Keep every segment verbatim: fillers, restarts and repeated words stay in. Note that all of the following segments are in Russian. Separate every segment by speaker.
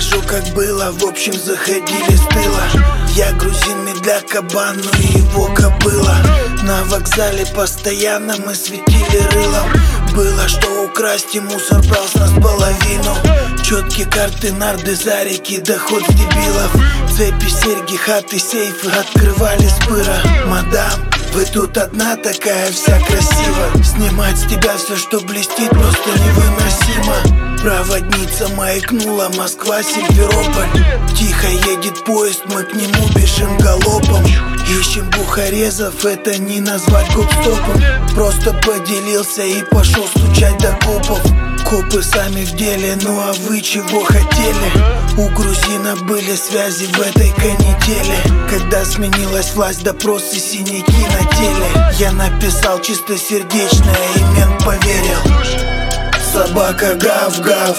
Speaker 1: расскажу, как было. В общем, заходили с тыла. Я грузинный для кабан, но и его кобыла. На вокзале постоянно мы светили рылом. Было что украсть, и мусор брал с нас половину. Четкие карты, нарды, зарики, доход с дебилов. Цепи, серьги, хаты, сейфы открывали с пыра. Мадам, вы тут одна такая вся красива. Снимать с тебя все, что блестит, просто невыносимо. Проводница маякнула, Москва, Симферополь. Тихо едет поезд, мы к нему бежим галопом. Ищем бухарезов, это не назвать гоп-стопом. Просто поделился и пошел стучать до копов. Копы сами в деле, ну а вы чего хотели? У грузина были связи в этой канители. Когда сменилась власть, допросы, синяки на теле. Я написал чистосердечное и мент поверил. Собака гав-гав,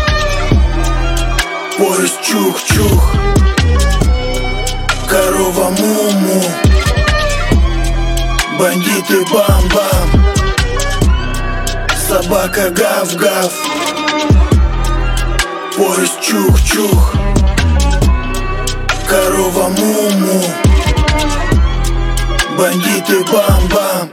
Speaker 1: поезд чух-чух, корова му-му, бандиты бам-бам. Собака гав-гав, поезд чух-чух, корова му-му, бандиты бам-бам.